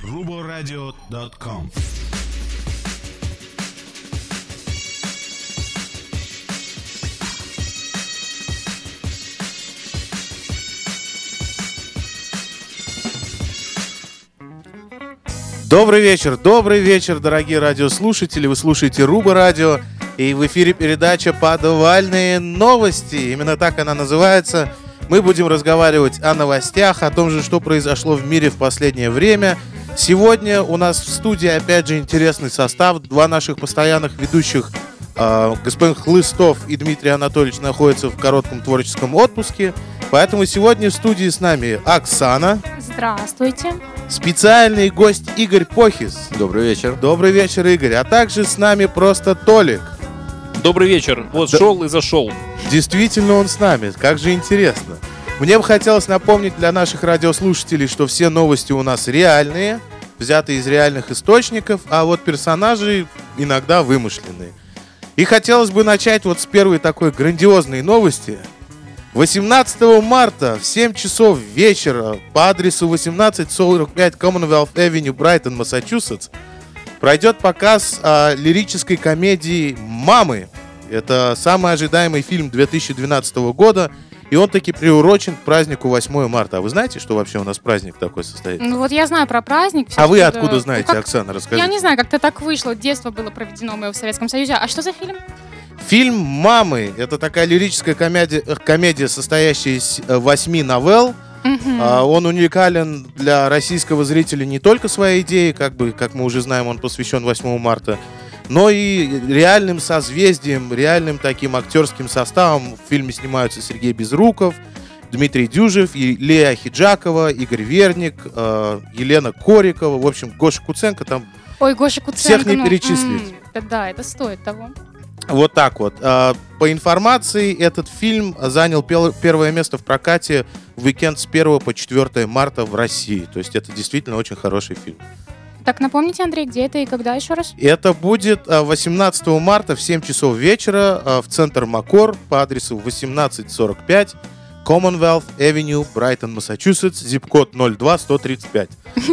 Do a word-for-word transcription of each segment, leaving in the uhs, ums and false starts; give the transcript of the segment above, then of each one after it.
руба радио точка ком. Добрый вечер, добрый вечер, дорогие радиослушатели. Вы слушаете Руба Радио, и в эфире передача «Подвальные новости». Именно так она называется. Мы будем разговаривать о новостях, о том же, что произошло в мире в последнее время. Сегодня у нас в студии, опять же, интересный состав. Два наших постоянных ведущих, э, господин Хлыстов и Дмитрий Анатольевич, находятся в коротком творческом отпуске. Поэтому сегодня в студии с нами Оксана. Здравствуйте. Специальный гость Игорь Похис. Добрый вечер. Добрый вечер, Игорь. А также с нами просто Толик. Добрый вечер. Вот да. шел и зашел. Действительно он с нами. Как же интересно. Мне бы хотелось напомнить для наших радиослушателей, что все новости у нас реальные, взятые из реальных источников, а вот персонажи иногда вымышленные. И хотелось бы начать вот с первой такой грандиозной новости. восемнадцатого марта в семь часов вечера по адресу восемнадцать сорок пять Commonwealth Avenue, Брайтон, Массачусетс, пройдет показ а, лирической комедии «Мамы». Это самый ожидаемый фильм две тысячи двенадцатого года, и он таки приурочен к празднику восьмое марта. А вы знаете, что вообще у нас праздник такой состоится? Ну вот я знаю про праздник. А вы да. откуда знаете, ну, как... Оксана, расскажите. Я не знаю, как-то так вышло. Детство было проведено мое в Советском Союзе. А что за фильм? Фильм «Мамы» — это такая лирическая комедия, комедия, состоящая из восьми новелл. Mm-hmm. А, он уникален для российского зрителя не только своей идеей, как бы, как мы уже знаем, он посвящен восьмому марта, но и реальным созвездием, реальным таким актерским составом. В фильме снимаются Сергей Безруков, Дмитрий Дюжев, Лея Хиджакова, Игорь Верник, э, Елена Корикова, в общем, Гоша Куценко там. Ой, Гоша Куценко. Всех не ну, перечислить. М-м, да, это стоит того. Вот так вот. По информации, этот фильм занял первое место в прокате в уикенд с первого по четвёртое марта в России. То есть это действительно очень хороший фильм. Так, напомните, Андрей, где это и когда еще раз? Это будет восемнадцатого марта в семь часов вечера в центр Макор по адресу восемнадцать сорок пять Commonwealth Avenue, Брайтон, Массачусетс, зип-код ноль два сто тридцать пять.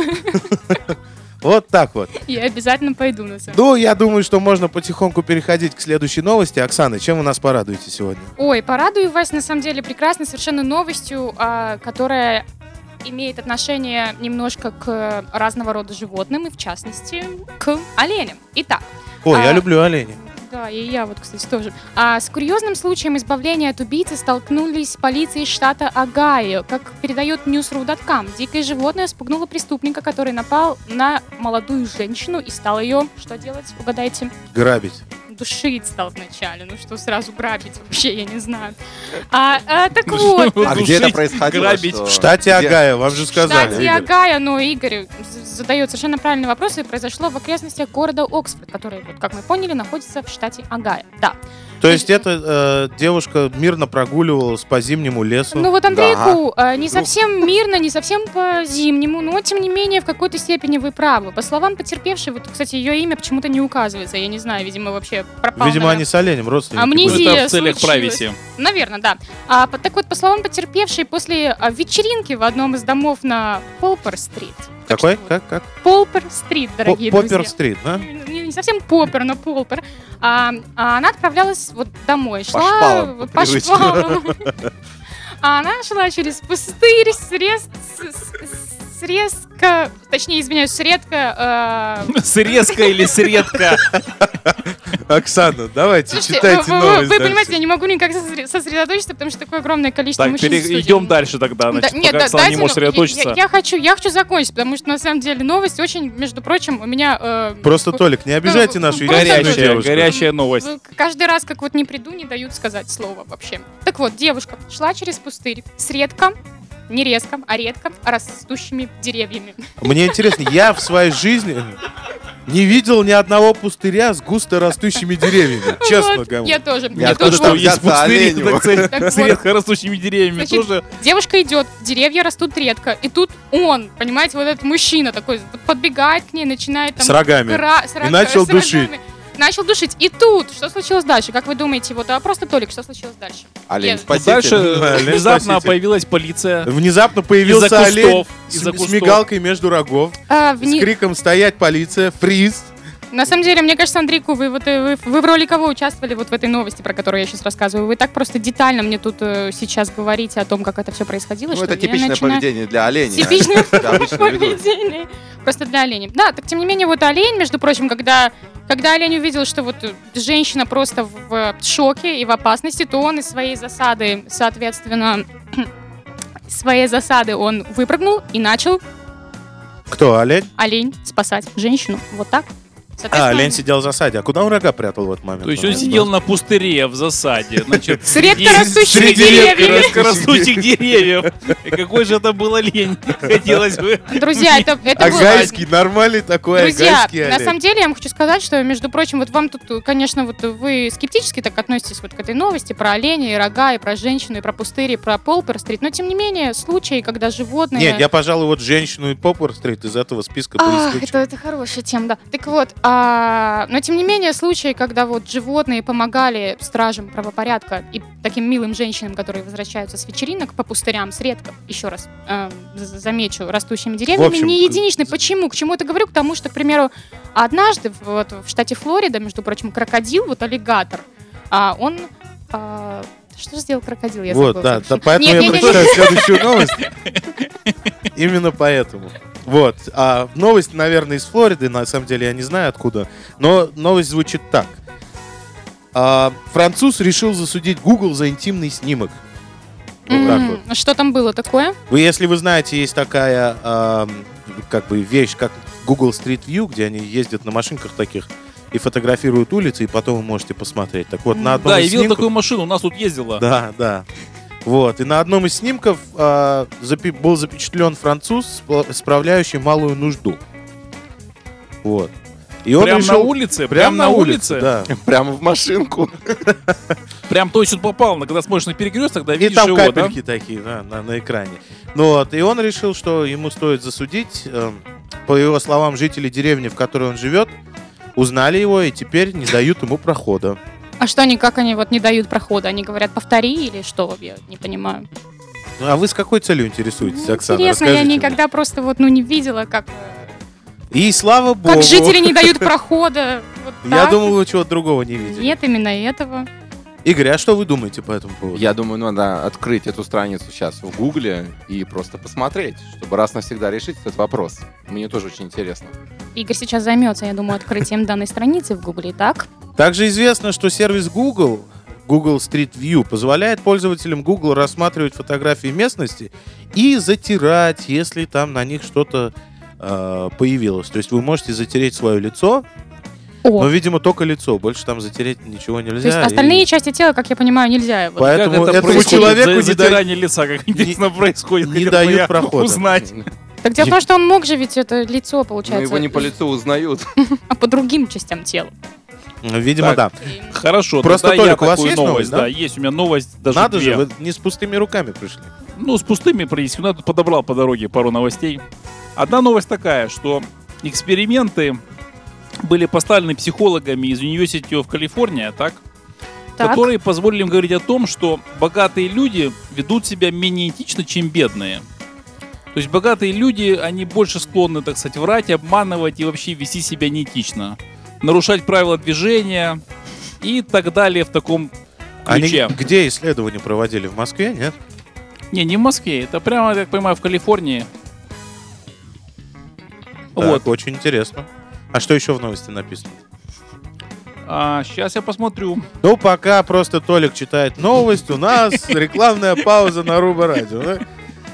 Вот так вот. Я обязательно пойду на самом деле. Ну, я думаю, что можно потихоньку переходить к следующей новости. Оксана, чем вы нас порадуете сегодня? Ой, порадую вас, на самом деле, прекрасной совершенно новостью, а, которая имеет отношение немножко к разного рода животным, и в частности к оленям. Итак. Ой, а, я люблю оленей. Да, и я вот, кстати, тоже. А, с курьезным случаем избавления от убийцы столкнулись полиции штата Огайо. Как передает ньюс ру точка ком, дикое животное спугнуло преступника, который напал на молодую женщину и стал ее, что делать, угадайте? Грабить. Душить стал вначале, ну что сразу грабить вообще, я не знаю. А, а, так вот. А где это происходило? Грабить. Что... В штате Огайо, вам же В сказали. штате Огайо, но Игорь задает совершенно правильный вопрос, и произошло в окрестностях города Оксфорд, который, вот, как мы поняли, находится в штате Огайо. Да. То есть эта э, девушка мирно прогуливалась по зимнему лесу? Ну вот Андрейку Да. э, не совсем мирно, не совсем по-зимнему, но тем не менее в какой-то степени вы правы. По словам потерпевшей, вот, кстати, ее имя почему-то не указывается, я не знаю, видимо, вообще пропал. Видимо, наверное. они с оленем родственники. Амнезия. были. Это в целях случилось. privacy. Наверное, да. А, по- так вот, по словам потерпевшей, после а, вечеринки в одном из домов на Полпер-стрит. Какой? Как? Как? Полпер-стрит, дорогие друзья. Поппер-стрит, да? Не, не совсем поппер, но полпер. А, а она отправлялась вот домой. Шла шпалам, вот по по привычке. шпалам. А она шла через пустырь с рез... с- с резко... Точнее, извиняюсь, с редко... э, Срезка или средка? Оксана, давайте, Слушайте, читайте вы, вы- новость вы дальше. понимаете, я не могу никак сосредо- сосредоточиться, потому что такое огромное количество Так, мужчин в пере- студии. идем дальше тогда, значит, Да, нет, пока да, Оксана не дайте, может ну, я- сосредоточиться. Я, я хочу, я хочу закончить, потому что на самом деле новость очень, между прочим, у меня... э, Просто, Толик, не обижайте ну, нашу просто единственную Горячая, девушку. горячая новость. вы каждый раз, как вот не приду, не дают сказать слово вообще. Так вот, девушка шла через пустырь с редко, не резко, а редко растущими деревьями. Мне интересно, я в своей жизни не видел ни одного пустыря с густо растущими деревьями. Честно Вот, говоря. я тоже. Я И откуда тут что вот, есть Есть пустыри, оленю. так сказать, Так с вот. редко растущими деревьями Значит, тоже. девушка идет, деревья растут редко, и тут он, понимаете, вот этот мужчина такой вот подбегает к ней, начинает там... С рогами. гра- с И рог- начал с рогами. душить. начал душить. И тут, что случилось дальше? Как вы думаете, вот, а просто Толик, что случилось дальше? Олень, Я- спасите. Дальше Олень, внезапно спасите. появилась полиция. Внезапно Из-за появился кустов. олень с, Из-за с кустов. мигалкой между рогов, А, с вни- криком «Стоять, полиция! Фриз!» На самом деле, мне кажется, Андрейку, вы, вот, э, вы, вы в роли кого участвовали вот в этой новости, про которую я сейчас рассказываю? Вы так просто детально мне тут э, сейчас говорите о том, как это все происходило, Ну, что это я типичное начинаю- поведение для оленя. Типичное Это обычно ведут. поведение. Просто для оленей. Да, так тем не менее, вот олень, между прочим, когда, когда олень увидел, что вот э, женщина просто в, в шоке и в опасности, то он из своей засады, соответственно, из своей засады он выпрыгнул и начал, Кто, олень? олень, спасать женщину. Вот так. А, Соответственно, олень сидел в засаде. А куда он рога прятал в этот момент? То есть он сидел на пустыре в засаде. Значит, С редко среди- растущими среди деревьями. редко растущих деревьев. И какой же это был олень? Хотелось бы. Друзья, это, это было- Агайский, нормальный такой Друзья, агайский на олень. самом деле я вам хочу сказать, что, между прочим, вот вам тут, конечно, вот вы скептически так относитесь вот к этой новости про оленя, и рога, и про женщину, и про пустырь, и про Полпер-стрит, но, тем не менее, случаи, когда животные... Нет, я, пожалуй, вот женщину и Поппер-стрит из этого списка А, поисключу. это, это хорошая тема, да. Так вот, а, но тем не менее, случаи, когда вот животные помогали стражам правопорядка и таким милым женщинам, которые возвращаются с вечеринок по пустырям, с редко, еще раз э, з- замечу, растущими деревьями, общем, не к- единичны. Почему? К чему это говорю? К тому, что, к примеру, однажды в, вот, в штате Флорида, между прочим, крокодил, вот аллигатор, а, он... а, что же сделал крокодил? Я Вот, забыла да, совершенно. да, поэтому Нет, я нет, нет, прочитаю следующую новость. Именно поэтому. Вот. А новость, наверное, из Флориды, на самом деле я не знаю откуда, но новость звучит так. А, француз решил засудить Google за интимный снимок. Вот так вот. М, Что там было такое? Вы, если вы знаете, есть такая ам, как бы вещь, как Google Street View, где они ездят на машинках таких и фотографируют улицы, и потом вы можете посмотреть. Так вот, на одном Да, я из видел снимков... такую машину, у нас тут ездила. Да, да. Вот. И на одном из снимков а, запи- был запечатлен француз, спла- справляющий малую нужду. Вот. И он Прям решил- на улице? Прям на улице, да. Прямо в машинку. Прям то есть он попал, на- когда смотришь на перекресток, да, И видишь там его, да? капельки такие да, на, на экране. Ну вот. И он решил, что ему стоит засудить. эм, По его словам, жители деревни, в которой он живет, узнали его и теперь не дают ему прохода. А что они, как они вот не дают прохода? Они говорят, повтори или что? Я не понимаю. Ну, а вы с какой целью интересуетесь, Ну, Оксана? интересно, я Расскажите мне. никогда просто вот, ну, не видела, как, э, И слава богу. как жители не дают прохода. Вот Я так. думал, вы чего-то другого не видели. Нет, именно этого. Игорь, а что вы думаете по этому поводу? Я думаю, надо открыть эту страницу сейчас в Гугле и просто посмотреть, чтобы раз навсегда решить этот вопрос. Мне тоже очень интересно. Игорь сейчас займется, я думаю, открытием данной страницы в Гугле, так? Также известно, что сервис Google, Google Street View, позволяет пользователям Google рассматривать фотографии местности и затирать, если там на них что-то э, появилось. То есть вы можете затереть свое лицо, О, но, видимо, только лицо. Больше там затереть ничего нельзя. то есть и остальные части тела, как я понимаю, нельзя. Вот. Поэтому Как это этому происходит? человеку За- не, дают- затирание лица, как интересно происходит. не хотел бы дают я прохода. Узнать. Так дело в том, что он мог же ведь это лицо, Но получается, его не по лицу узнают. а по другим частям тела. Видимо, Так. да. И- Хорошо, Просто, тогда я Толик, у вас такую есть новость, новость, да? да? Есть у меня новость, даже Надо две. же, вы не с пустыми руками пришли. Ну, с пустыми происходит. Я тут подобрал по дороге пару новостей. Одна новость такая, что эксперименты были поставлены психологами из University of California, так? Так. Которые позволили им говорить о том, что богатые люди ведут себя менее этично, чем бедные. То есть богатые люди, они больше склонны, так сказать, врать, обманывать и вообще вести себя неэтично. Нарушать правила движения и так далее в таком Они ключе. где исследования проводили? В Москве, нет? Не, не в Москве, это прямо, я так понимаю, в Калифорнии. Вот. Так, очень интересно. А что еще в новости написано? А, сейчас я посмотрю. Ну, пока просто Толик читает новость, у нас рекламная пауза на Руба Радио. да?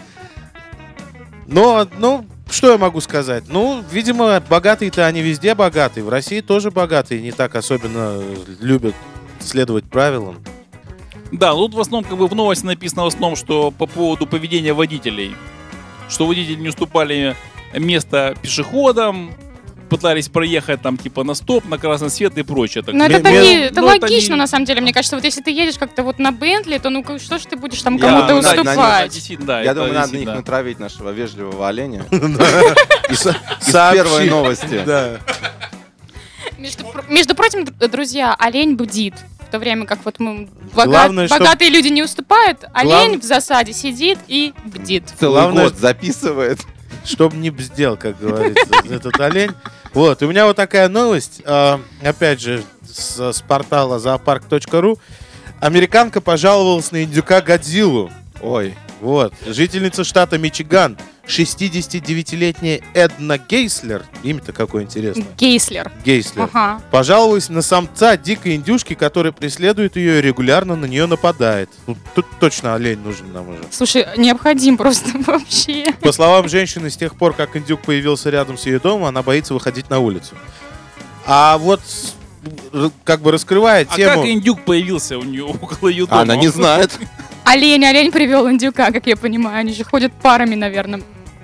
Но, ну, что я могу сказать? Ну, видимо, богатые-то они везде богатые. В России тоже богатые, не так особенно любят следовать правилам. Да, тут в основном, как бы в новости написано в основном, что по поводу поведения водителей. Что водители не уступали место пешеходам, пытались проехать там типа на стоп, на красный свет и прочее. Так Ну, Ме- это, ме- не, это ну, это логично, не- на самом деле. Мне кажется, вот если ты едешь как-то вот на Бентли, то ну как- что ж ты будешь там Я- кому-то ну, на- на- уступать? Действительно, да, Я это думаю, надо на них действительно. натравить нашего вежливого оленя. И со- Из сообщи. первой новости. Да. Между, про- между прочим, д- друзья, олень бдит. В то время как вот мы бога- Главное, чтоб- богатые люди не уступают, олень Глав- в засаде сидит и бдит. Целый Главное, год записывает. Чтоб не бздел, как говорится, этот олень. Вот, у меня вот такая новость, а, опять же, с, с портала зоопарк точка ру. Американка пожаловалась на индюка Годзиллу. Ой. Вот, жительница штата Мичиган, шестидесятидевятилетняя Эдна Гейслер, имя-то какое интересное, Гейслер. Гейслер, Ага. пожаловалась на самца дикой индюшки, который преследует ее и регулярно на нее нападает. Ну, тут точно олень нужен нам уже. Слушай, необходим просто вообще. По словам женщины, с тех пор, как индюк появился рядом с ее домом, она боится выходить на улицу. А вот с- р- как бы раскрывая А тему... как индюк появился у нее около ее дома? Она не знает. Олень, олень привел индюка, как я понимаю. Они же ходят парами, наверное.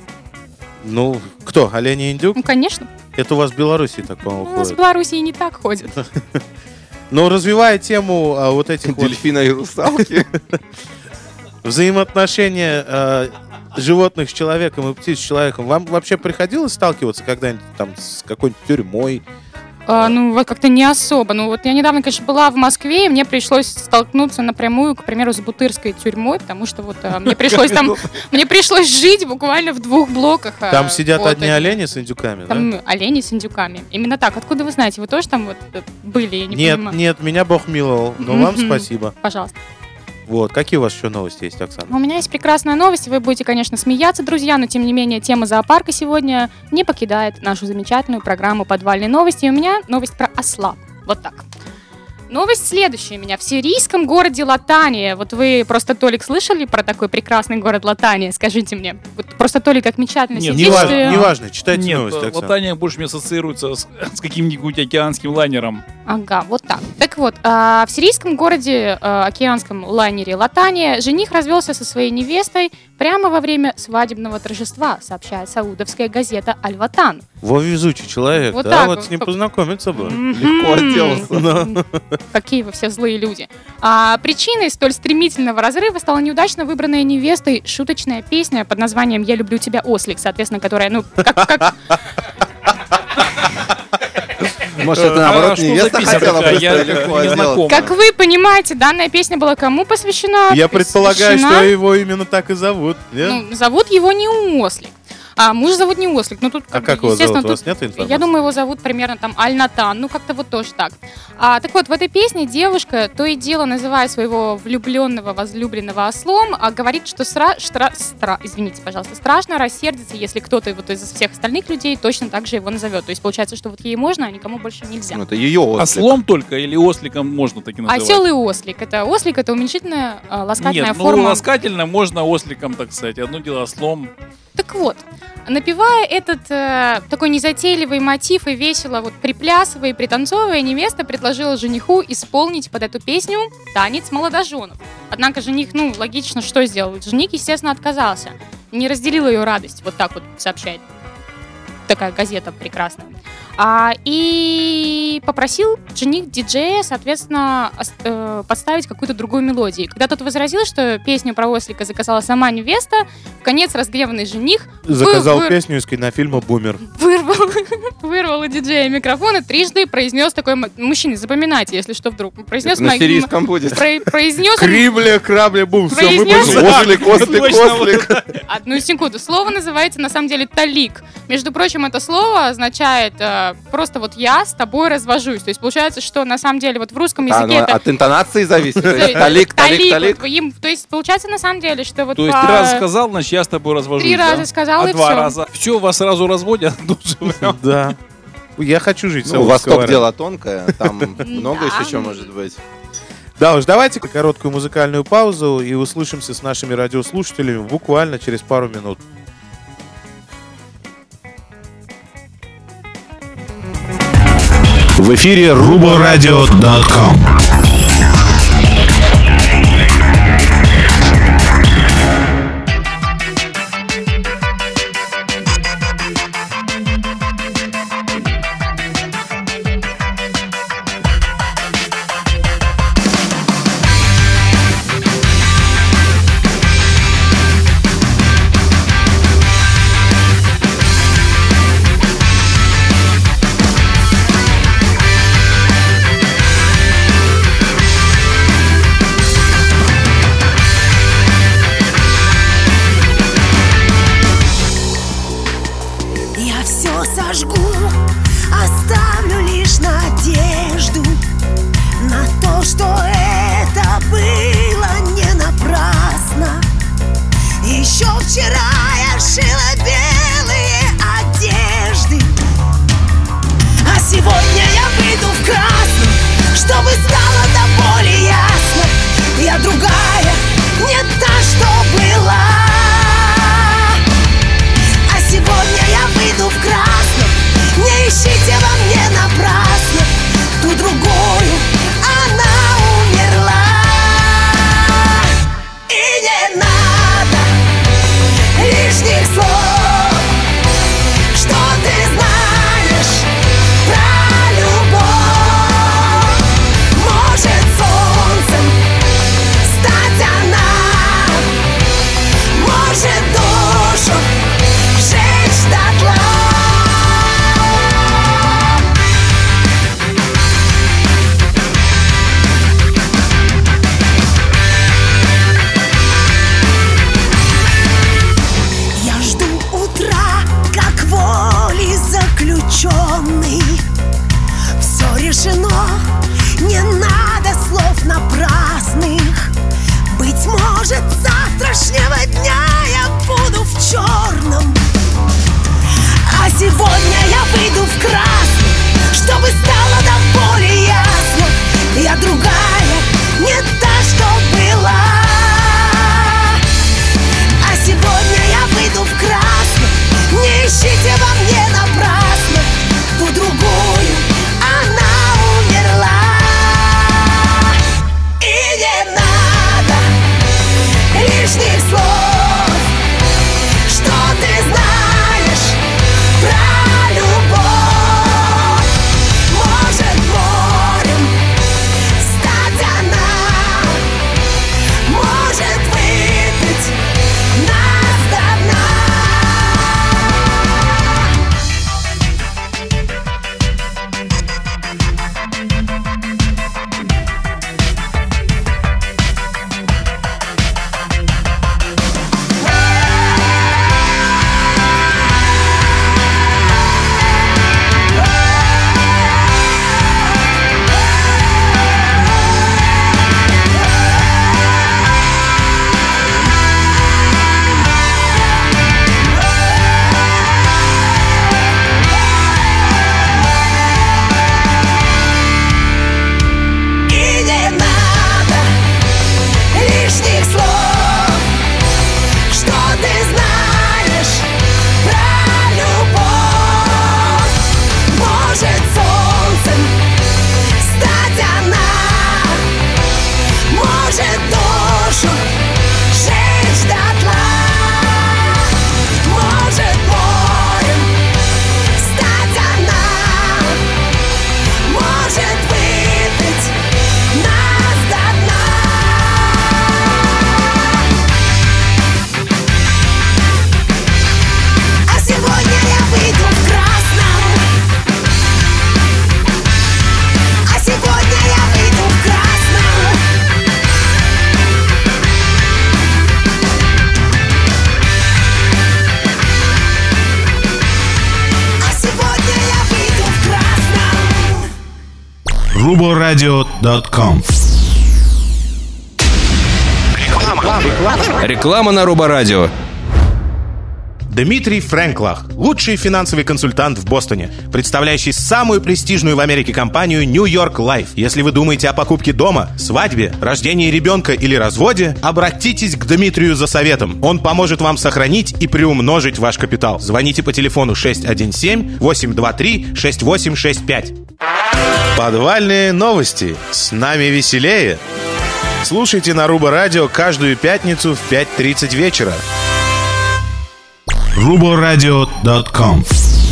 Ну, кто? Олень и индюк? Ну, конечно. Это у вас в Беларуси так, по-моему, У нас в ходит. Беларуси не так ходят. Но развивая тему а, вот этих вот Дельфина и русалки. взаимоотношения а, животных с человеком и птиц с человеком, вам вообще приходилось сталкиваться когда-нибудь там с какой-нибудь тюрьмой? А, ну, вот как-то не особо. Ну, вот я недавно, конечно, была в Москве, и мне пришлось столкнуться напрямую, к примеру, с Бутырской тюрьмой, потому что вот а, мне пришлось там, мне пришлось жить буквально в двух блоках. а, Там сидят вот, одни и- олени с индюками, да? Там олени с индюками. Именно так. Откуда вы знаете? Вы тоже там вот э, были? Я не Нет, понимаю. нет, меня Бог миловал, но вам Мгм. спасибо. Пожалуйста. Вот, какие у вас еще новости есть, Оксана? У меня есть прекрасная новость. Вы будете, конечно, смеяться, друзья, но тем не менее тема зоопарка сегодня не покидает нашу замечательную программу «Подвальные новости». И у меня новость про осла. Вот так. Новость следующая у меня. В сирийском городе Латания. Вот вы просто, Толик, слышали про такой прекрасный город Латания? Скажите мне. Вот просто Толик как мечтательно Нет, сидит. Неважно, что- неважно, читайте Нет, новости, Оксана. Латания больше мне ассоциируется с, с каким-нибудь океанским лайнером. Ага, вот так. Так вот, а, в сирийском городе, а, океанском лайнере Латания, жених развелся со своей невестой прямо во время свадебного торжества, сообщает саудовская газета «Аль-Ватан». Во, везучий человек, Вот да, так вот вот. с ним познакомиться бы. Легко отделался. Какие вы все злые люди. А причиной столь стремительного разрыва стала неудачно выбранная невестой шуточная песня под названием «Я люблю тебя, ослик», соответственно, которая, ну, как, как- Может, это наоборот А что за невеста песня хотела такая? быстро Я и легко не отделаться. знаком. как вы понимаете, данная песня была кому посвящена? Я предполагаю, Посвящена- что его именно так и зовут. нет? Ну, зовут его не Ослик. А муж зовут не Ослик. Ну, тут, А бы, как его естественно, зовут? У вас тут- нет информации? Я думаю, его зовут примерно там Аль-Натан. Ну, как-то вот тоже так. А, так вот, в этой песне девушка то и дело, называя своего влюбленного, возлюбленного ослом, а говорит, что сра... штра... стра- извините, пожалуйста, страшно рассердится, если кто-то вот из всех остальных людей точно так же его назовет. То есть получается, что вот ей можно, а никому больше нельзя. Ну, это ее ослик. Ослом только или осликом можно таки называть? Осел и ослик. Это ослик, это уменьшительная а, ласкательная Нет, ну форма. ласкательно можно осликом, так сказать. Одно дело ослом. Так вот, напевая этот э, такой незатейливый мотив и весело вот приплясывая и пританцовывая, невеста предложила жениху исполнить под эту песню танец молодоженов. Однако жених, ну, логично, что сделал? Жених, естественно, отказался. Не разделил ее радость. Вот так вот сообщает такая газета прекрасная. А, и попросил жених диджея, соответственно, ос- э, подставить какую-то другую мелодию. Когда тот возразил, что песню про ослика заказала сама невеста, в конец разгневанный жених Заказал вы- вы- песню из кинофильма «Бумер». вырвал, вырвал у диджея микрофон и трижды произнес такой... м- Мужчины, запоминайте, если что, вдруг. Произнес На мо- сирийском будет. про- произнес он- Крибля, крабля, бум, все, мы Произнес- больше- Ослик, ослик, Точно, ослик. одну секунду. Слово называется на самом деле талик. Между прочим, это слово означает э, просто вот я с тобой развожусь. То есть получается, что на самом деле вот в русском А, языке ну, это... от интонации зависит. То То есть есть Талик, талик, талик, талик. вот им- то есть получается на самом деле, что вот То есть по- три раза сказал, значит, я с тобой развожусь. три да? раза сказал, А и два всё. раза. Все, вас сразу разводят. Тут же прям. Да. Я хочу жить в Ну, Саудовской Восток Аравии. дело тонкое, там много Да. еще чего может быть. Да уж, давайте короткую музыкальную паузу и услышимся с нашими радиослушателями буквально через пару минут. В эфире руборадио точка ком. все сожгу, оставлю лишь надежду на то, что это было не напрасно. Еще вчера я шила белые одежды, а сегодня я выйду в красном, чтобы стало до боли ясно. Я другая, не та, что была. А сегодня я выйду в красном, не ищите во мне напрасно ту другую, она умерла. И не надо лишних слов, что ты знаешь про любовь. Может солнцем стать она, может душу жечь дотла. Я жду утра, как волей заключенный. Все решено, не надо слов напрасных. Быть может, с завтрашнего дня я буду в черном, а сегодня я выйду в красном, чтобы стало до боли ясно. Я другая, не та, что была. А сегодня я выйду в красном, не ищите во мне напрасно ту другую, она умерла. И не надо лишних слов, что ты знаешь про любовь. Может морем стать она, может выпить нас до дна. И не надо лишних слов, что ты знаешь про любовь. Может солнцем стать она, может душу жечь дотла. Может морем стать она, может выпить нас до дна. А сегодня я выйду в красном, а сегодня я выйду в красном. А сегодня я выйду в красном. руборадио точка ком. Реклама на Руборадио. Дмитрий Фрэнклах, лучший финансовый консультант в Бостоне, представляющий самую престижную в Америке компанию New York Life. Если вы думаете о покупке дома, свадьбе, рождении ребенка или разводе, обратитесь к Дмитрию за советом. Он поможет вам сохранить и приумножить ваш капитал. Звоните по телефону шесть один семь восемь два три шесть восемь шесть пять. Подвальные новости. С нами веселее. Слушайте на Руба Радио каждую пятницу в пять тридцать вечера. руборадио точка ком.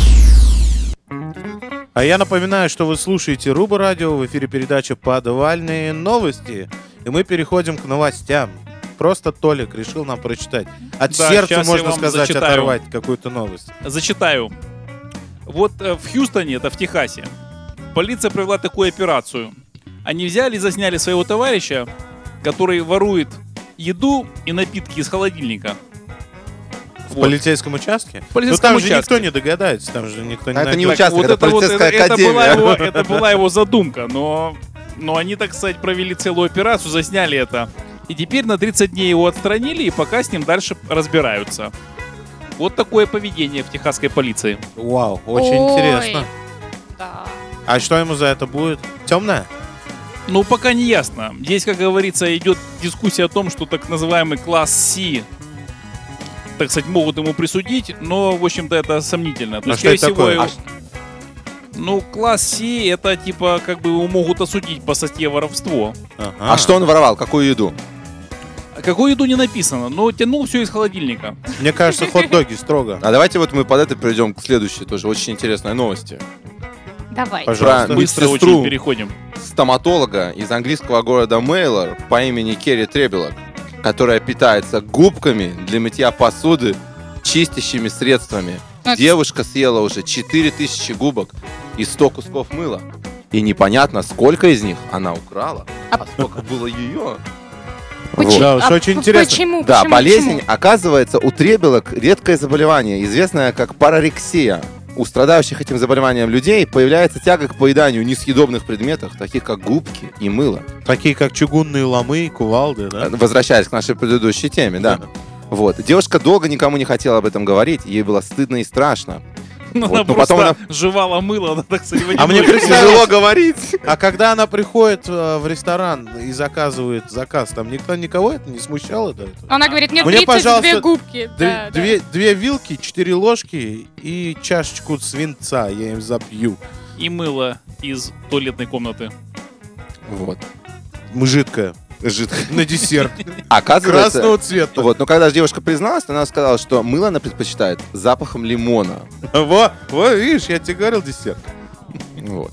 А я напоминаю, что вы слушаете Руба Радио, в эфире передача «Подвальные новости». И мы переходим к новостям. Просто Толик решил нам прочитать. От Да, сердца, щас я можно вам сказать, зачитаю. оторвать какую-то новость. Зачитаю. Вот э, в Хьюстоне, это в Техасе, полиция провела такую операцию. Они взяли и засняли своего товарища, который ворует еду и напитки из холодильника. В Вот. полицейском участке? В Ну полицейском там же участке. никто не догадается, там же никто не А это не найдет. участок, вот это это, вот, полицейская это, это, была академия. его, это была его задумка, но, но они, так сказать, провели целую операцию, засняли это. И теперь на тридцать дней его отстранили, и пока с ним дальше разбираются. Вот такое поведение в техасской полиции. Вау, очень Ой. интересно. Да. А что ему за это будет? Темное? Ну, пока не ясно. Здесь, как говорится, идет дискуссия о том, что так называемый класс Си, так сказать, могут ему присудить, но, в общем-то, это сомнительно. То А есть, что это скорее всего, такое? его- Ну, класс Си, это типа, как бы его могут осудить по статье воровство. Ага. А что он воровал? Какую еду? А какую еду не написано, но тянул все из холодильника. Мне кажется, хот-доги строго. А давайте вот мы под это перейдем к следующей, тоже очень интересной новости. Давай. Пожалуйста. Про Быстро медсестру очень переходим. стоматолога из английского города Мейлор по имени Керри Требелок, которая питается губками для мытья посуды, чистящими средствами. Ну, Девушка съела уже четыре тысячи губок и сто кусков мыла. И непонятно, сколько из них она украла, А- а сколько было ее. Почему? Да, уж А очень п- интересно. Почему? Да, Почему? болезнь, Почему? оказывается, у требелок редкое заболевание, известное как парарексия. У страдающих этим заболеванием людей появляется тяга к поеданию несъедобных предметов, таких как губки и мыло. Такие как чугунные ломы, кувалды, да? Возвращаясь к нашей предыдущей теме, да. Вот. Девушка долго никому не хотела об этом говорить, ей было стыдно и страшно. Ну, Вот, она но просто потом жевала мыло, она, так сказать, в А мне одиночку. представилось- Тяжело говорить. А когда она приходит э, в ресторан и заказывает заказ, там никто никого это не смущало до этого? Она говорит, мне Мне, тридцать две пожалуйста, губки. Две, Да, да. две, две вилки, четыре ложки и чашечку свинца я им запью. И мыло из туалетной комнаты. Вот. Жидкое. Жидкое. На десерт. Оказывается, Красного цвета. вот, но когда же девушка призналась, она сказала, что мыло она предпочитает с запахом лимона. Во, во, видишь, я тебе говорил десерт. Вот.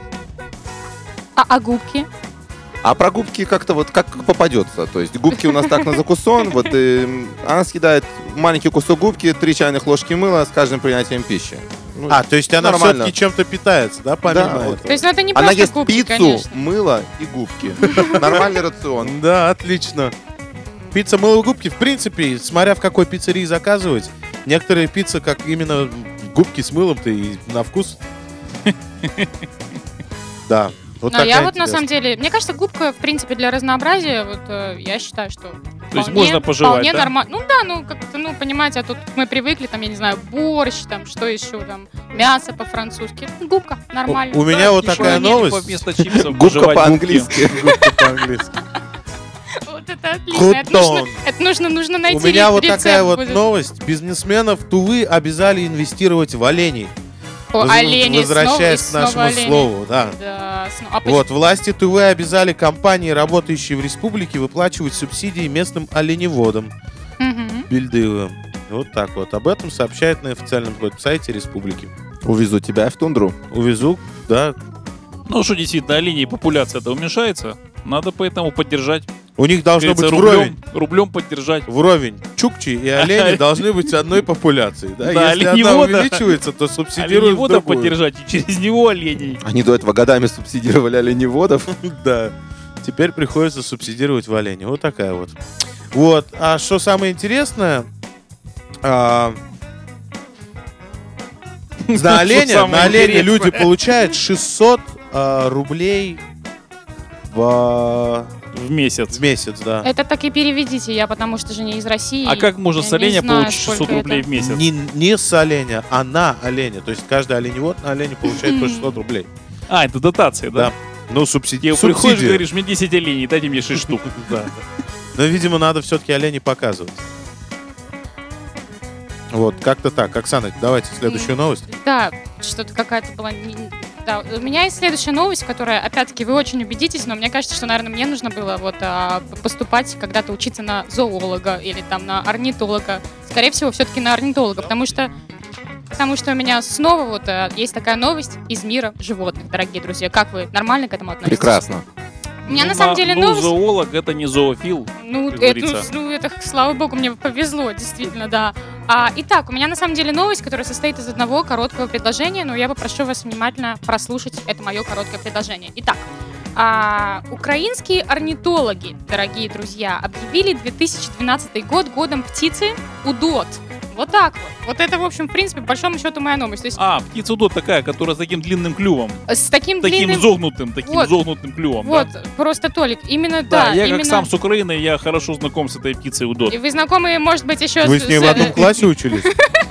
А, а губки? А про губки как-то вот как попадется. То есть губки у нас так на закусон. Вот и она съедает маленький кусок губки, три чайных ложки мыла с каждым принятием пищи. Ну, А, то есть она нормально. все-таки чем-то питается, да, помимо Да, вот. этого? То есть, ну это не Она просто ест губки, пиццу, конечно. мыло и губки. Нормальный рацион. Да, отлично. Пицца, мыло, губки. В принципе, смотря в какой пиццерии заказывать, некоторые пиццы, как именно губки с мылом-то и на вкус. Да. Вот Но я такая вот на интересная. самом деле, мне кажется, губка, в принципе, для разнообразия, вот э, я считаю, что То есть вполне- можно пожевать, вполне да? нормально. Ну да, ну как-то, ну понимаете, а тут мы привыкли, там, я не знаю, борщ, там, что еще, там, мясо по-французски. Губка, нормально. У меня вот Еще такая они новость. Вместо чипсов Губка пожевать по-английски. Губка по-английски. Вот это отлично. Это Крутон. нужно, это нужно, нужно найти У меня вот рецепт такая вот будет. новость. Бизнесменов Тувы обязали инвестировать в оленей. О, Воз- олени, Возвращаясь снова и к снова нашему олени. слову, да. Да, сно- а почему- Вот, власти Тувы обязали компании, работающие в республике, выплачивать субсидии местным оленеводам. Мгм. Бельдывым. Вот так вот. Об этом сообщает на официальном веб-сайте республики. Увезу тебя в тундру. Увезу, да. Ну что, действительно, оленей популяция-то уменьшается. Надо поэтому поддержать. У них должно Как быть говорится, вровень. рублем, рублем поддержать. Вровень. Чукчи и олени должны быть одной популяцией. Да? Да, Если одна оленевода- увеличивается, то субсидируют Оленевода другую. поддержать, и через него оленей. Они до этого годами субсидировали оленеводов. Да. Теперь приходится субсидировать в олене. Вот такая вот. Вот. А что самое интересное? а, На оленя, самое на оленя интересное? люди получают шестьсот а, рублей в, В месяц. в месяц, да. Это так и переведите, я потому что же не из России. А как можно Я с не оленя знаю, получить шестьсот сколько рублей это. в месяц? Не, не с оленя, а на оленя. То есть каждый оленевод на оленя получает по шестьсот рублей. А, это дотация, да? Да. Ну, субсидия. Ты приходишь и говоришь, мне десять оленей, дайте мне шесть штук. Да. Но, видимо, надо все-таки оленей показывать. Вот, как-то так. Оксана, давайте следующую новость. Да, что-то какая-то была... не- Да, у меня есть следующая новость, которая, опять-таки, вы очень убедитесь, но мне кажется, что, наверное, мне нужно было вот а, поступать, когда-то учиться на зоолога или там на орнитолога. Скорее всего, все-таки на орнитолога, потому что Потому что у меня снова вот а, есть такая новость из мира животных, дорогие друзья. Как вы нормально к этому относитесь? Прекрасно. У меня Ну, на самом на- деле ну, новость... зоолог это не зоофил. Ну, как это, говорится. ну, это, слава богу, мне повезло, действительно, да. А, итак, у меня на самом деле новость, которая состоит из одного короткого предложения, но я попрошу вас внимательно прослушать это мое короткое предложение. Итак, а, украинские орнитологи, дорогие друзья, объявили две тысячи двенадцатый год годом птицы удот. Вот так вот. Вот это, в общем, в принципе, по большому счету моя новость. То есть А, птица удот такая, которая с таким длинным клювом. с таким Таким длинным... зогнутым, таким Вот. зогнутым клювом. Вот, да? просто Толик, именно Да, да. я именно... как сам с Украины, я хорошо знаком с этой птицей удот. И вы знакомы, может быть, еще Вы с ней в одном э, классе учились?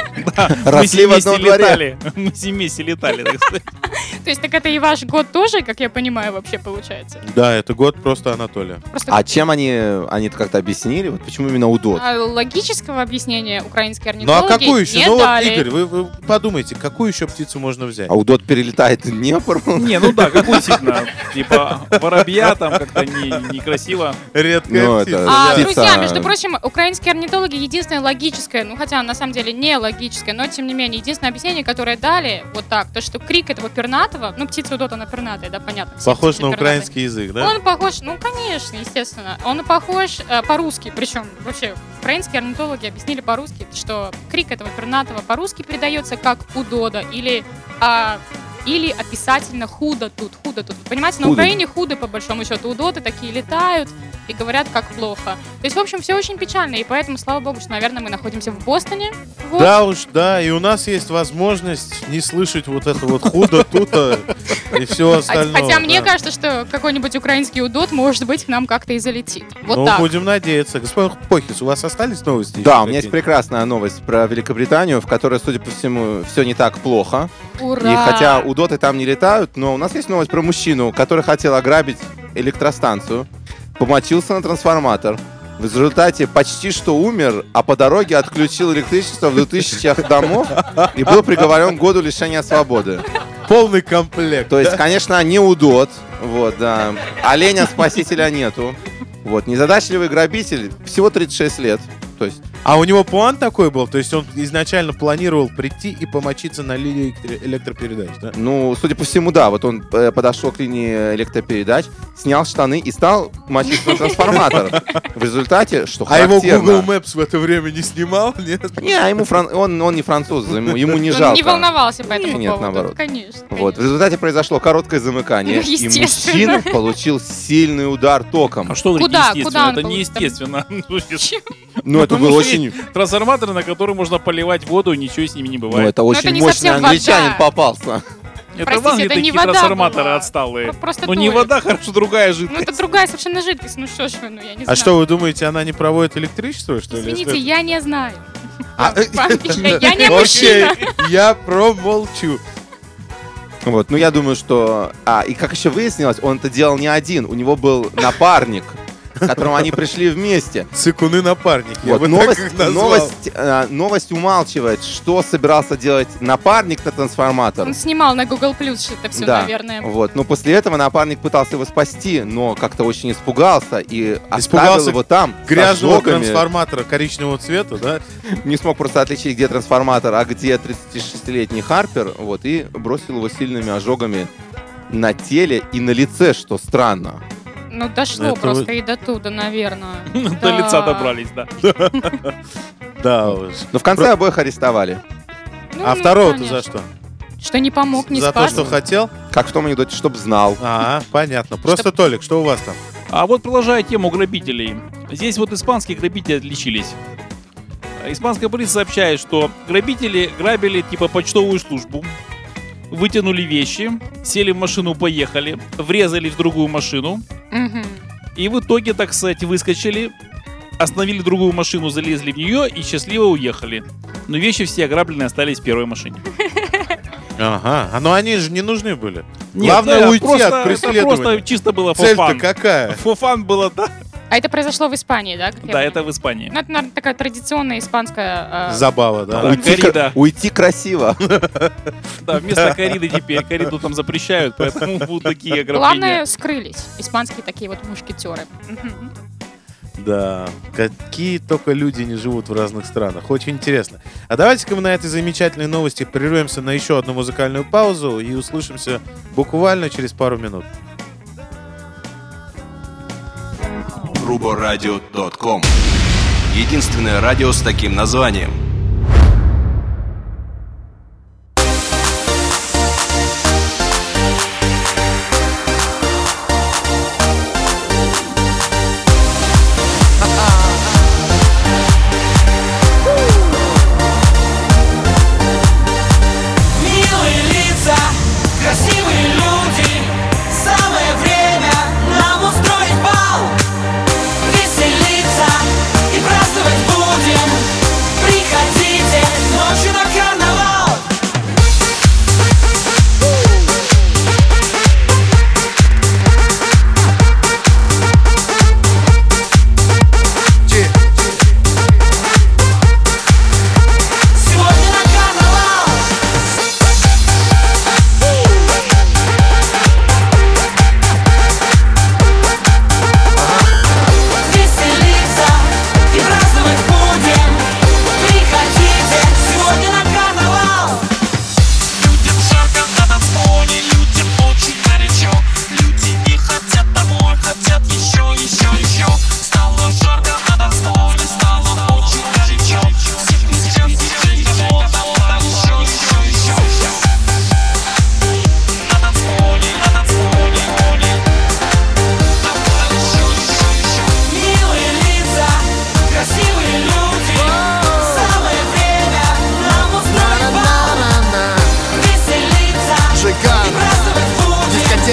Мы Росли в вместе одном дворе. летали. Мы вместе летали, так сказать. То есть, так это и ваш год тоже, как я понимаю, вообще получается? Да, это год просто Анатолия. Просто А чем они, они это как-то объяснили? Вот почему именно удот? а, логического объяснения украинские Ну а орнитологи какую еще? не Ну вот, дали. Игорь, вы, вы подумайте, какую еще птицу можно взять? А удот перелетает Днепр? Не, ну да, как действительно. Типа воробья там как-то не- некрасиво. Редкая Ну, птица. это- А, да. птица- друзья, между прочим, украинские орнитологи единственное логическое, ну хотя на самом деле не логическое, но тем не менее, единственное объяснение, которое дали, вот так, то, что крик этого пернатого, ну птица удот, она пернатая, да, понятно. все Похож птицы на пернатые. украинский язык, да? Он похож, ну конечно, естественно, он похож э, по-русски, причем вообще украинские орнитологи объяснили по-русски, что крик этого пернатого по-русски передается как удода или а, или описательно худо тут, худо тут. Вы понимаете, на Худо. Украине худо, по большому счету, удоты такие летают и говорят, как плохо. То есть, в общем, все очень печально, и поэтому, слава богу, что, наверное, мы находимся в Бостоне. Вот. Да уж, да, и у нас есть возможность не слышать вот это вот худо тута и все А- остальное. Хотя мне да. кажется, что какой-нибудь украинский удот, может быть, к нам как-то и залетит. Вот Ну, так. будем надеяться. Господин Похис, у вас остались новости? Да, еще у меня есть какие-нибудь? прекрасная новость про Великобританию, в которой, судя по всему, все не так плохо. Ура! И хотя удоты там не летают, но у нас есть новость про мужчину, который хотел ограбить электростанцию, помочился на трансформатор. В результате почти что умер, а по дороге отключил электричество в тысячах домов и был приговорен к году лишения свободы. Полный комплект. То есть, конечно, не удот, вот, да. Оленя-спасителя нету. Вот, незадачливый грабитель, всего тридцать шесть лет. То есть, А у него план такой был? То есть он изначально планировал прийти и помочиться на линии электро- электропередач, да? ну, судя по всему, да, вот он э, подошел к линии электропередач, снял штаны и стал мочиться на трансформатор. В результате, что А его характерно... Google Maps в это время не снимал, нет? Не, а ему фран- он, он не француз, ему, ему не Он жалко. не волновался по этому Не, нет, поводу. наоборот. Конечно. Вот. В конечно. результате произошло короткое замыкание, Ну, и естественно. мужчина получил сильный удар током. А что говорить Куда? естественно? Куда он Это получил? неестественно. Ну, это Потому было что очень... есть трансформаторы, на которые можно поливать воду, и ничего с ними не Ну, бывает. это это очень не мощный совсем вода. англичанин попался. Это Простите, в Англии это не такие вода трансформаторы была. отсталые. Просто Ну не Толик. вода, хорошо, другая Ну жидкость. это другая совершенно жидкость. Ну что ж вы, ну я не А знаю. что, вы думаете, она не проводит электричество, что ли? Извините, Если- я не знаю. А, Вам отвечаю, Я не Окей, мужчина. я промолчу. Вот, ну я думаю, что... А, и как еще выяснилось, он это делал не один, у него был напарник, к которому они пришли вместе. Цикуны-напарники. Я Вот, бы новость, так их назвал. новость, э, новость умалчивает, что собирался делать напарник на трансформатор. Он снимал на Google Plus это все, Да. наверное. Вот, но после этого напарник пытался его спасти, но как-то очень испугался и оставил Испугался его там с Грязного ожогами. трансформатора коричневого цвета, да? Не смог просто отличить, где трансформатор, а где тридцатишестилетний Харпер, вот, и бросил его сильными ожогами на теле и на лице, что странно. Ну дошло Это просто вы- и до туда, наверное. До Да. лица добрались, да. Да уж. Но в конце обоих арестовали. Ну, А ну, второго-то конечно. за что? Что не помог, не За спас. то, что хотел? Как в том анекдоте, чтоб знал. А, понятно. Просто, Толик, что у вас там? А вот продолжая тему грабителей. Здесь вот испанские грабители отличились. Испанская полиция сообщает, что грабители грабили типа почтовую службу, вытянули вещи, сели в машину, поехали, врезались в другую машину, Мгм. и в итоге, так сказать, выскочили, остановили другую машину, залезли в нее и счастливо уехали. Но вещи все ограбленные остались в первой машине. Ага. А ну они же не нужны были. Нет, Главное да, уйти просто- от это преследования. просто чисто было Цель-то фофан. какая? Фофан было, да? А это произошло в Испании, да? как я Да, понимаю? это в Испании. Ну, это, наверное, такая традиционная испанская... э, Забава, да? Ой. Уйти, Корида. кра- уйти красиво. Да, вместо кориды теперь. Кориду там запрещают, поэтому будут такие ограбления. Главное, скрылись. Испанские такие вот мушкетеры. Мгм. Да. Какие только люди не живут в разных странах. Очень интересно. А давайте-ка мы на этой замечательной новости прервемся на еще одну музыкальную паузу и услышимся буквально через пару минут. руборадио точка ком. Единственное радио с таким названием.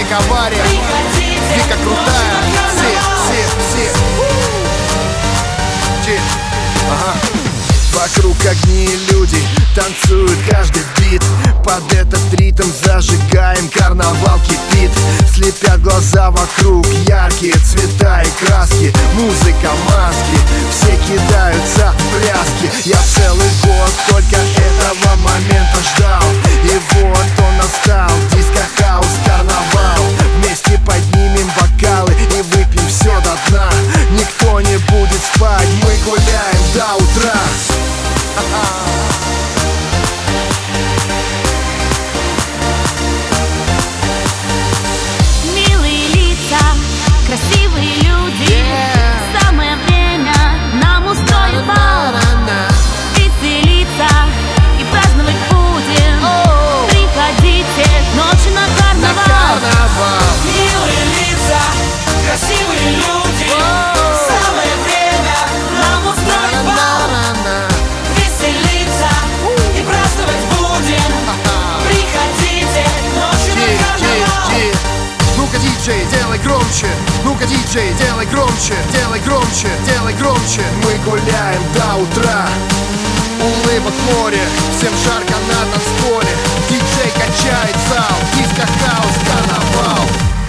дискотека авария. Дико крутая. Все, все, все. Че? Ага. Вокруг огни и люди танцуют каждый бит. Под этот ритм зажигаем, карнавал кипит. Слепят глаза вокруг, яркие цвета и краски. Музыка, маски, все кидаются в пляски. Я целый год только этого момента ждал. И вот он настал, диско-хаус, карнавал. Вместе поднимем бокалы и выпьем все до дна. Никто не будет спать, мы гуляем до утра. Милые лица, красивые люди, yeah. Самое время нам устроить бал. Веселиться и праздновать будем. oh. Приходите к ночи на карнавал. на карнавал Милые лица, красивые люди, oh. Самое время нам устроить бал. Ну-ка, диджей, делай громче. Ну-ка, диджей, делай громче. Делай громче, делай громче. Мы гуляем до утра. Улыбок море, всем жарко на танцполе. Диджей качает зал, диско-хаус, карнавал.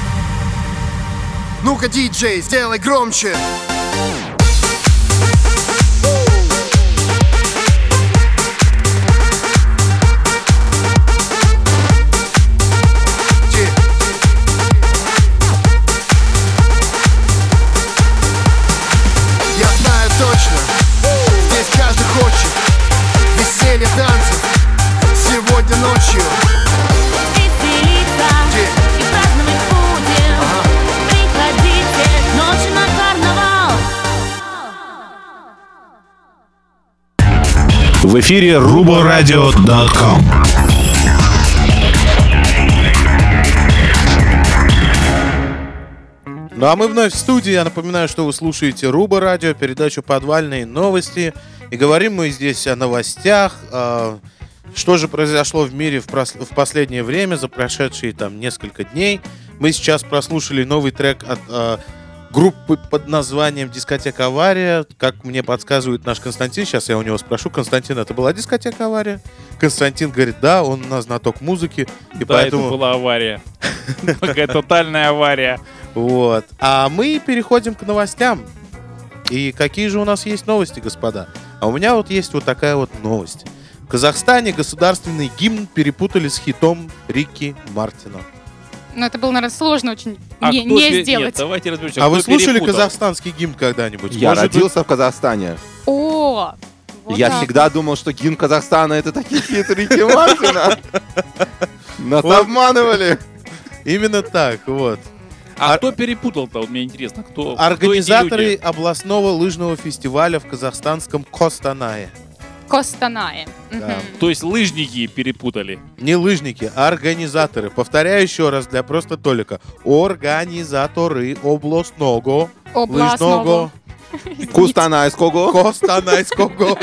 Ну-ка, диджей, сделай громче. Танцев сегодня ночью. Веселиться и праздновать будем. ага. Приходите к ночи на карнавал. В эфире рубо радио точка ком. Ну а мы вновь в студии. Я напоминаю, что вы слушаете Руба Радио, передачу «Подвальные новости». И говорим мы здесь о новостях, э, что же произошло в мире в, прос- в последнее время, за прошедшие там несколько дней. Мы сейчас прослушали новый трек от э, группы под названием «Дискотека Авария». Как мне подсказывает наш Константин, сейчас я у него спрошу: Константин, это была дискотека Авария? Константин говорит: да, он у нас знаток музыки. И да, поэтому... это была авария. Такая тотальная авария. Вот. А мы переходим к новостям. И какие же у нас есть новости, господа? А у меня вот есть вот такая вот новость. В Казахстане государственный гимн перепутали с хитом Рики Мартина. Ну, это было, наверное, сложно очень А не, кто не пе- сделать. Нет, давайте разберемся. А кто вы слушали перепутал? казахстанский гимн когда-нибудь? Я Может родился в Казахстане. О, вот Я так всегда вот. думал, что гимн Казахстана — это такие хиты Рики Мартина. Нас Вот. обманывали. быть, именно так, вот. А Ар- кто перепутал-то? Вот мне интересно, кто? кто Организаторы эти люди? областного лыжного фестиваля в казахстанском Костанае. Костанае. Да. Мгм. То есть лыжники перепутали. Не лыжники, а организаторы. Повторяю еще раз для просто Толика. Организаторы областного Областного. лыжного Кустанайского. Костанайского.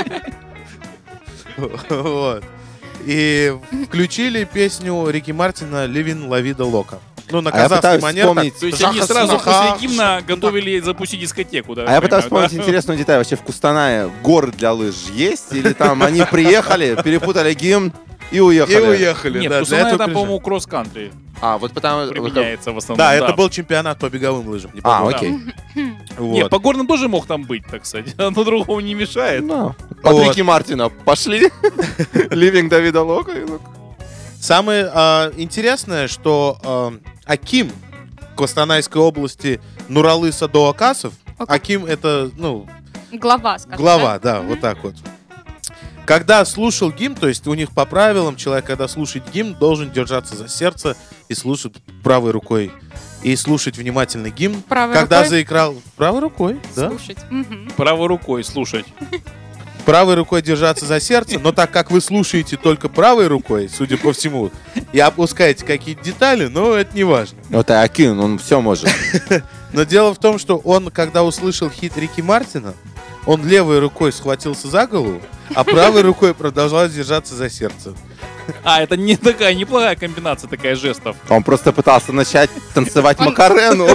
Вот. И включили песню Рики Мартина «Livin La Vida Loca». Ну, на А я казахский пытаюсь манер. так. вспомнить. То есть они Жаха, сразу саха, после гимна готовили запустить дискотеку, да? А я пытаюсь понимаю, вспомнить да? интересную деталь. Вообще в Кустанае город для лыж есть? Или там они приехали, перепутали гимн и И уехали? уехали. Нет, да, для Кустанай этого там, приезжали. по-моему, кросс-кантри А, вот потому... применяется в основном. Да, это был чемпионат по беговым лыжам. не по А, горным. окей. Вот. Нет, по горным тоже мог там быть, так сказать. Оно другому не мешает. Ну, Под Вот. Рики Мартина пошли. Ливинг Давида Лока. и ну, Самое а, интересное, что а, Аким Костанайской области Нуралы Садоакасов, Окей. Аким это, ну, Глава, скажем. глава, да, вот так вот. Когда слушал гимн, то есть у них по правилам человек, когда слушает гимн, должен держаться за сердце и слушать правой рукой. И слушать внимательно гимн. Правой Когда рукой? заиграл... Правой рукой, да. Слушать. Мгм. Правой рукой слушать. Правой рукой держаться за сердце, но так как вы слушаете только правой рукой, судя по всему, и опускаете какие-то детали, но это не важно. Вот Акин, он все может. Но дело в том, что он, когда услышал хит Рики Мартина, он левой рукой схватился за голову, а правой рукой продолжал держаться за сердце. А, это не такая неплохая комбинация такая жестов. Он просто пытался начать танцевать Он- Макарену.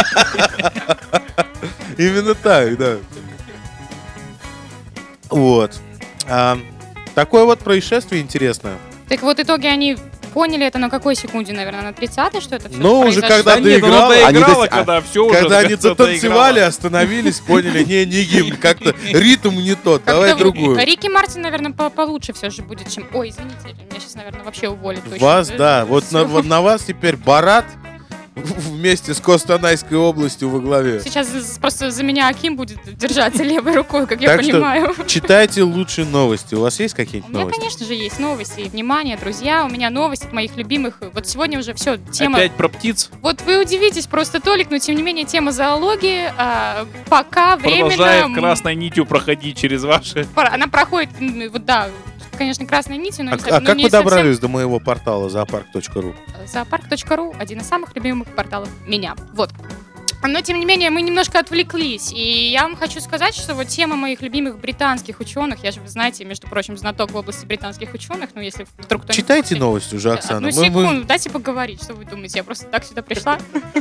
Именно так, да. Вот. А, такое вот происшествие интересное. Так вот, итоги они поняли это на какой секунде, наверное, на тридцатой, что это все Ну, уже произошло? когда Да нет, ну доиграла, она они доиграла, дос- а, когда все уже. Когда они наконец-то затанцевали, доиграла. остановились, поняли, не, не гимн, как-то ритм не тот, давай Как-то вы- другую. Рики Мартин, наверное, по- получше все же будет, чем... Ой, извините, меня сейчас, наверное, вообще уволят. точно. Вас, да, вот на, Всё. вот на вас теперь Барат вместе с Костанайской областью во главе. Сейчас з- просто за меня Аким будет держаться левой рукой, как я Так что понимаю. читайте лучше новости. У вас есть У какие-нибудь меня, новости? конечно же, есть новости. И, внимание, друзья, у меня новость от моих любимых. Вот сегодня уже все, тема... Опять про птиц. Вот вы удивитесь просто, Толик, но тем не менее тема зоологии а, пока временно... Продолжает м, красной нитью проходить через ваши. пора- Она проходит, м, вот да, конечно, красной нитью, но А, не, а совсем- но как не вы совсем- добрались до моего портала зоопарк точка ру? зоопарк точка ру один из самых любимых порталов меня. Вот. Но, тем не менее, мы немножко отвлеклись. И я вам хочу сказать, что вот тема моих любимых британских ученых, я же, вы знаете, между прочим, знаток в области британских ученых, ну, если вдруг кто-нибудь... Читайте в курсе. новости уже, Оксана. Одну Мы- мы- секунду, дайте поговорить, что вы думаете, я просто так сюда пришла.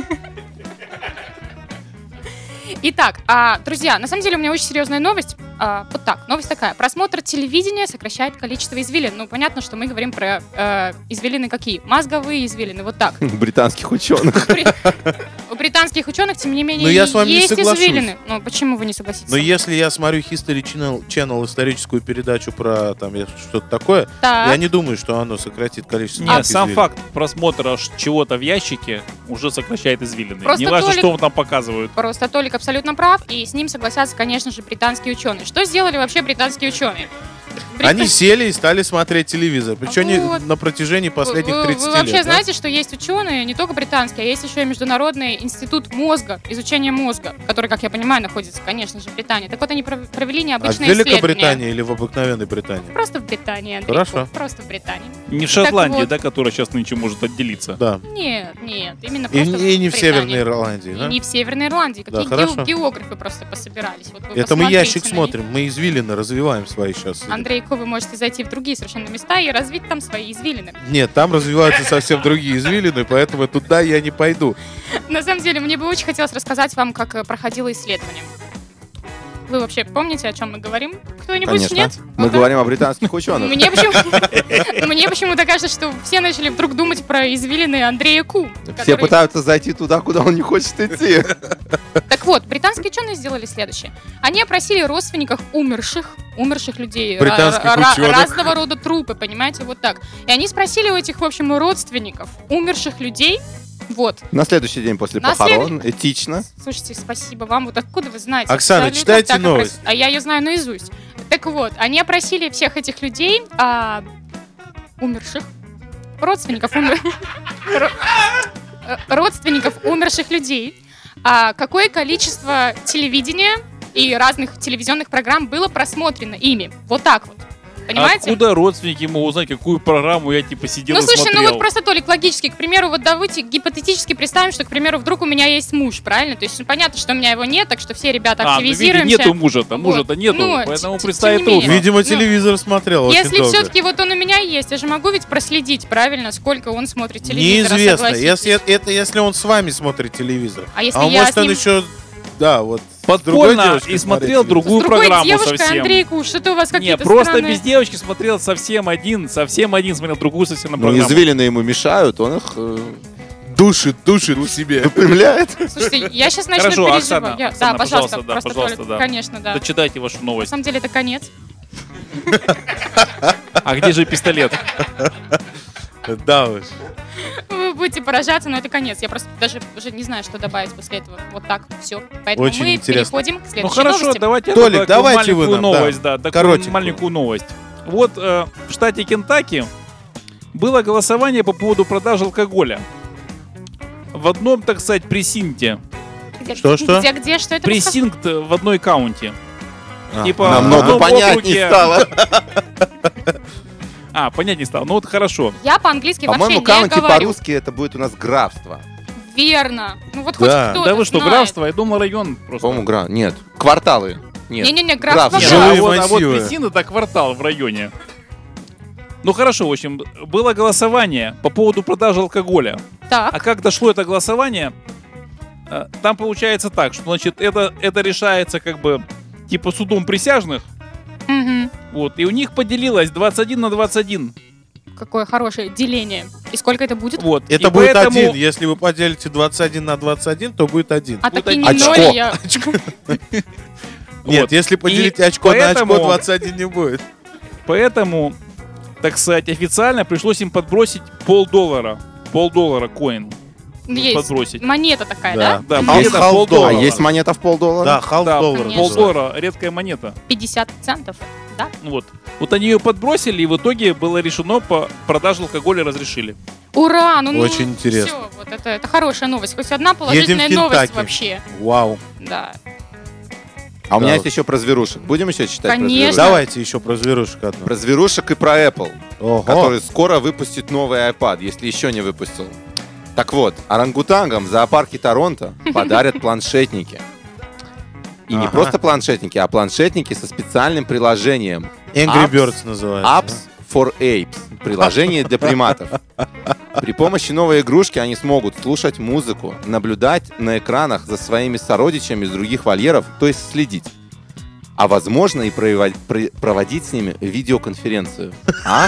Итак, а, друзья, на самом деле у меня очень серьезная новость. А, вот так, новость такая. Просмотр телевидения сокращает количество извилин. Ну, понятно, что мы говорим про э, извилины какие? Мозговые извилины, вот так. Британских ученых. При- У британских ученых, тем не менее, Но я с вами не есть соглашусь. извилины. Ну, почему вы не согласитесь? Но если я смотрю History Channel, Channel историческую передачу про там я- что-то такое, Так. я не думаю, что оно сократит количество. Нет, извилин. сам факт просмотра ш- чего-то в ящике уже сокращает извилины. Просто Не важно, Толик- что вам там показывают. Просто Толик абсолютно прав, и с ним согласятся, конечно же, британские ученые. Что сделали вообще британские ученые? Брит- Они сели и стали смотреть телевизор. Причем не Вот. на протяжении последних вы, вы- тридцати вы вообще лет. да? знаете, что есть ученые, не только британские, а есть еще и Международный институт мозга, изучения мозга, который, как я понимаю, находится, конечно же, в Британии. Так вот, они пров- провели А в необычное исследование. Великобритании или в обыкновенной Британии? Просто в Британии, Андрей. Хорошо. Просто в Британии. Не в Шотландии, вот. да, которая сейчас нынче может отделиться. Да. Нет, нет, именно И, просто и не в Британии. Северной Ирландии, И да? не в Северной Ирландии. Какие Да, хорошо. ге- географы просто пособирались. Вот вы Это мы посмотрите ящик на них. смотрим, мы извилины развиваем свои сейчас. Андрейко, вы можете зайти в другие совершенно места и развить там свои извилины. Нет, там развиваются совсем другие извилины, поэтому туда я не пойду. На самом деле, мне бы очень хотелось рассказать вам, как э, проходило исследование. Вы вообще помните, о чем мы говорим? Кто-нибудь Конечно. нет? Мы Ну да. говорим о британских ученых. Мне почему- Мне почему-то кажется, что все начали вдруг думать про извилины Андрея Ку. Все который- пытаются зайти туда, куда он не хочет идти. Так вот, британские ученые сделали следующее. Они опросили родственников умерших, умерших людей, Британских ра- ра- ученых. разного рода трупы, понимаете, вот так. И они спросили у этих, в общем, родственников умерших людей, вот. На следующий день после На похорон, этично. Слушайте, спасибо вам. Вот откуда вы знаете? Оксана, Абсолютно читайте так новость. опрос- А я ее знаю наизусть. Так вот, они опросили всех этих людей, а, умерших, родственников, умер- ро- э, родственников умерших людей, а, какое количество телевидения и разных телевизионных программ было просмотрено ими. Вот так вот. Понимаете? Откуда родственники могут узнать, какую программу я типа сидел Ну, и слушай, смотрел? ну вот просто, Толик, логически, к примеру, вот давайте гипотетически представим, что, к примеру, вдруг у меня есть муж, правильно? То есть ну, понятно, что у меня его нет, так что все ребята А, ну види, активизируемся. нету мужа-то, мужа-то Вот. нету, Ну, поэтому т- представить тем не менее. трудно. Видимо, Ну, телевизор смотрел очень Если долго. все-таки вот он у меня есть, я же могу ведь проследить, правильно, сколько он смотрит телевизор. Неизвестно. Если, это если он с вами смотрит телевизор. А если а я может с ним- он еще, да, вот с другой Подпольно девушкой и смотрел смотреть другую С другой программу девушкой, совсем. Андрейку, что-то у вас Не, какие-то просто странные... без девочки смотрел совсем один, совсем один смотрел другую совсем Ну, программу. извилины ему мешают, он их э, телевизор. Душит, душит в себе. выпрямляет. Слушайте, я сейчас начну Хорошо, переживать. Оксана, Я- Оксана, да, пожалуйста, пожалуйста, да, просто, пожалуйста, Толик, да. конечно, да. Дочитайте вашу На новость. самом деле это конец. А где же пистолет? Да уж. Вы будете поражаться, но это конец. Я просто даже уже не знаю, что добавить после этого. Вот так, все. Поэтому Очень мы интересно. переходим к Ну следующей хорошо, новости. давайте Толик, такую давайте вы маленькую нам, новость, да, да, такую коротенькую. маленькую новость. Вот э, в штате Кентаки было голосование по поводу продажи алкоголя. В одном, так сказать, пресинкте. Где, Что, что? Где, где, что это? Пресинкт в одной каунте. А, Типа, Намного в одном понятнее округе- стало. А, понятнее стало. Ну вот хорошо. Я по-английски вообще По-моему, не каунти говорю. по-русски это будет у нас графство. Верно. Ну вот Да. хоть кто-то Да вы что, знает. графство? Я думал, район просто. По-моему, граф. Нет. Кварталы. Нет. Не-не-не, графство, Графство. Нет, да. Жилые а вот, а вот массивы. Пресин это квартал в районе. Ну хорошо, в общем, было голосование по поводу продажи алкоголя. Так. А как дошло это голосование? э, Там получается так, что, значит, это, это решается как бы типа судом присяжных. Мгм. Вот, и у них поделилось двадцать один на двадцать один. Какое хорошее деление. И сколько это будет? Вот. Это и будет поэтому- один. Если вы поделите двадцать один на двадцать один, то будет один. А Вот такие один. не Очко. ноли я... Нет, Вот. если поделите И очко на очко, поэтому- двадцать один не будет. Поэтому, так сказать, официально пришлось им подбросить полдоллара. Полдоллара коин. Есть. Подбросить. Монета такая, Да. да? Да, А монета half полдоллара. А есть монета в полдоллара? Да, half Да, доллара. конечно. полдоллара, редкая монета. пятьдесят центов, да? Вот. Вот они ее подбросили, и в итоге было решено, по продажу алкоголя разрешили. Ура! Ну, Очень ну, интересно. Всё, вот это, это хорошая новость. Хоть одна положительная Едем в новость Кентаки. вообще. Вау. Да. А у меня Да. есть еще про зверушек. Будем еще читать про Конечно. зверушек? Давайте еще про зверушек одну. Про зверушек и про Apple, Ого. который скоро выпустит новый iPad, если еще не выпустил. Так вот, орангутангам в зоопарке Торонто подарят планшетники. И не Ага. просто планшетники, а планшетники со специальным приложением. Angry Apps- Birds называется. Apps for Apes. Приложение для приматов. При помощи новой игрушки они смогут слушать музыку, наблюдать на экранах за своими сородичами из других вольеров, то есть следить. А возможно и проводить, проводить с ними видеоконференцию. А?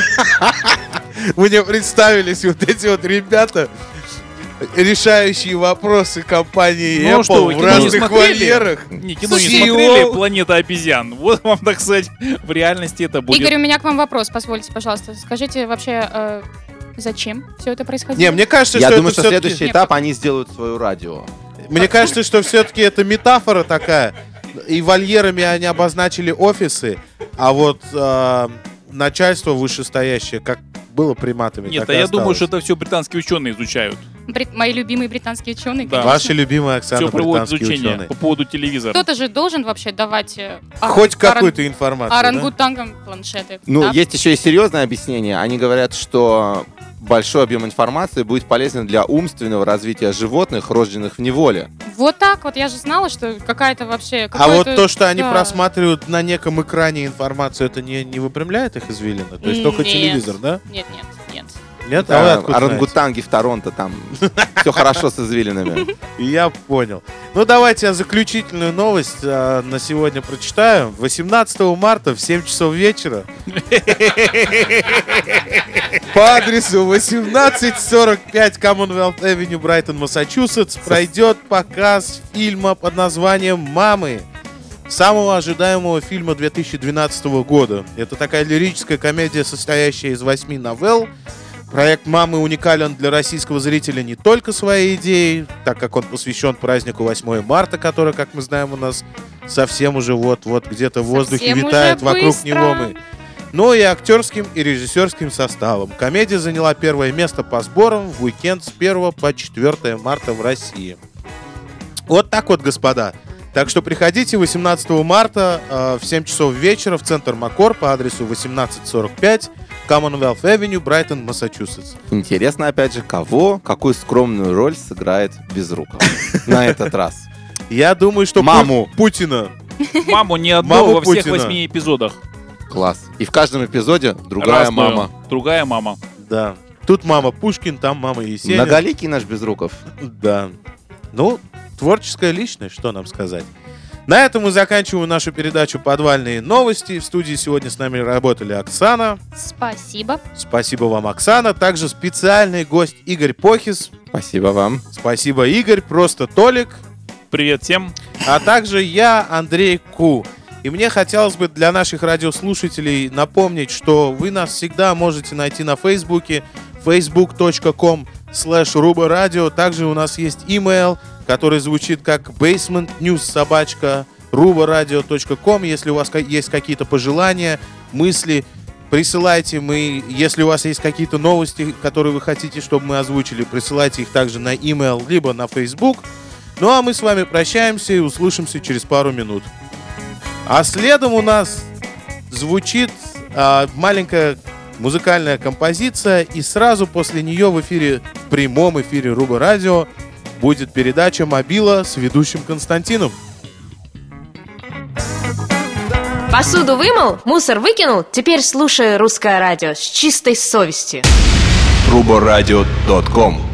Мне представились вот эти вот ребята, решающие вопросы компании Ну, Apple что, вы в кино не разных смотрели? вольерах. Не, кино не Си И О. смотрели «Планета обезьян». Вот вам, так сказать, в реальности это будет. Игорь, у меня к вам вопрос, позвольте, пожалуйста. Скажите вообще, э, зачем все это происходило? Не, мне кажется, Я что думаю, это что все-таки... следующий этап они сделают свое радио. Мне кажется, что все-таки это метафора такая. И вольерами они обозначили офисы, а вот э, начальство вышестоящее, как было приматами, Нет, так а и я думаю, осталось. что это все британские ученые изучают. Брит- Мои любимые британские ученые, Да. конечно. Ваши любимые Оксана, Все проводят британские изучение ученые. по поводу телевизора. Кто-то же должен вообще давать э, оран- Хоть оран- какую-то информацию, да? орангутангам планшеты. Ну, да? есть еще и серьезное объяснение. Они говорят, что большой объем информации будет полезен для умственного развития животных, рожденных в неволе. Вот так вот, я же знала, что какая-то вообще... А вот какое-то- то, что они да. просматривают на неком экране информацию, это не, не выпрямляет их извилины? То есть только Нет. телевизор, да? Нет, нет, нет. Нет? А вы А, откуда орангутанги в Торонто, там все хорошо с извилинами. знаете? Я понял. Ну, давайте я заключительную новость а, на сегодня прочитаю. восемнадцатого марта в семь часов вечера по адресу восемнадцать сорок пять Commonwealth Avenue, Брайтон, Массачусетс, пройдет показ фильма под названием «Мамы». Самого ожидаемого фильма две тысячи двенадцатого года. Это такая лирическая комедия, состоящая из восьми новелл. Проект «Мамы» уникален для российского зрителя не только своей идеей, так как он посвящен празднику восьмое марта, который, как мы знаем, у нас совсем уже вот-вот где-то в воздухе Совсем витает уже вокруг быстро. него мы. Но и актерским и режиссерским составом. Комедия заняла первое место по сборам в уикенд с первого по четвёртое марта в России. Вот так вот, господа. Так что приходите восемнадцатого марта э, в семь часов вечера в центр Макор по адресу восемнадцать сорок пять Commonwealth Avenue, Брайтон, Массачусетс. Интересно, опять же, кого, какую скромную роль сыграет Безруков на этот раз? Я думаю, что Маму. Пу- Путина. Маму не одну Маму во всех Путина. восьми эпизодах. Класс. И в каждом эпизоде другая Разную. мама. Другая мама. Да. Тут мама Пушкин, там мама Есенин. Многоликий наш Безруков. Да. Ну, творческая личность, что нам сказать. На этом мы заканчиваем нашу передачу «Подвальные новости». В студии сегодня с нами работали Оксана. Спасибо. Спасибо вам, Оксана. Также специальный гость Игорь Похис. Спасибо вам. Спасибо, Игорь. Просто Толик. Привет всем. А также я, Андрей Ку. И мне хотелось бы для наших радиослушателей напомнить, что вы нас всегда можете найти на Фейсбуке facebook точка com слэш рубарадио. Также у нас есть имейл, который звучит как basementnews собака рубарадио точка ком. Если у вас ка- есть какие-то пожелания, мысли, присылайте. Мы, если у вас есть какие-то новости, которые вы хотите, чтобы мы озвучили, присылайте их также на имейл, либо на Facebook. Ну а мы с вами прощаемся и услышимся через пару минут. А следом у нас звучит а, маленькая музыкальная композиция, и сразу после нее в эфире, в прямом эфире Руба Радио, будет передача «Мобила» с ведущим Константином. Посуду вымыл, мусор выкинул, теперь слушай русское радио с чистой совестью. руборадио точка ком